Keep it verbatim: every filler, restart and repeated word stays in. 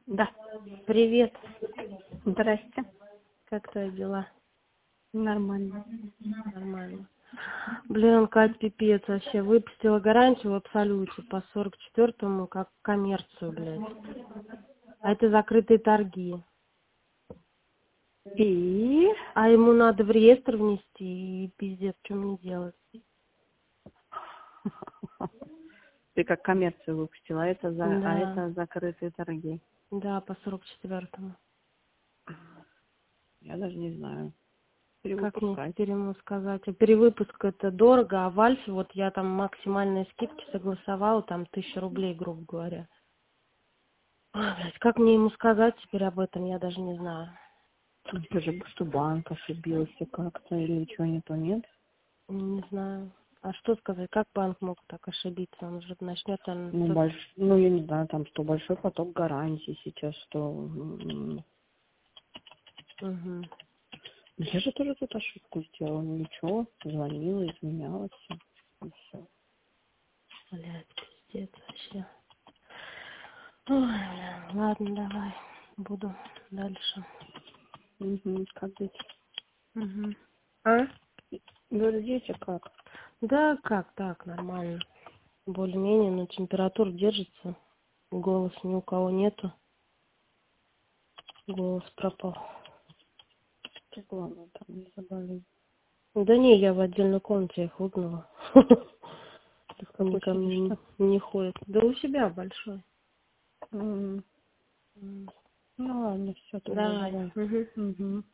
Да, Привет, здрасте. как твои дела? Нормально. Нормально. Блин, Кать, пипец вообще. Выпустила гарантию в Абсолюте по сорок четвёртому как коммерцию, блядь. А это закрытые торги. И А ему надо в реестр внести, и пиздец, что мне делать? ты как коммерцию выпустила, а это за, а Да, это закрытые торги. да, по сорок четвёртому. Я даже не знаю. Как мне Перевыпускать. теперь ему сказать? А перевыпуск это дорого, а в Альфе вот я там максимальные скидки согласовала, там тысяча рублей, грубо говоря. Ой, блядь, как мне ему сказать теперь об этом, я даже не знаю. Скажи, что банк ошибился как-то или что не то, нет? Не знаю. А что сказать, как банк мог так ошибиться? Он же начнет там... Ну, со- больш... ну, я не знаю, там, что большой поток гарантий сейчас, что... м, Мгм. Я же тоже тут ошибку сделала, ничего, звонила, изменялась, и все. Блядь, пиздец вообще. Ой, бля, ладно, давай. Буду дальше. Угу, как быть? Мгм. А? Говорю, дети как? Да, как так, нормально. Более-менее, но температура держится. Голос ни у кого нету. Голос пропал. Ты главное там не заболеть. Да не, я в отдельной комнате их выгнала. Ты в Они какой ко мне сидишь-то? не не ходят. Да у себя большой. М, М. Ну ладно, все тогда Давай. давай. Мгм. Угу.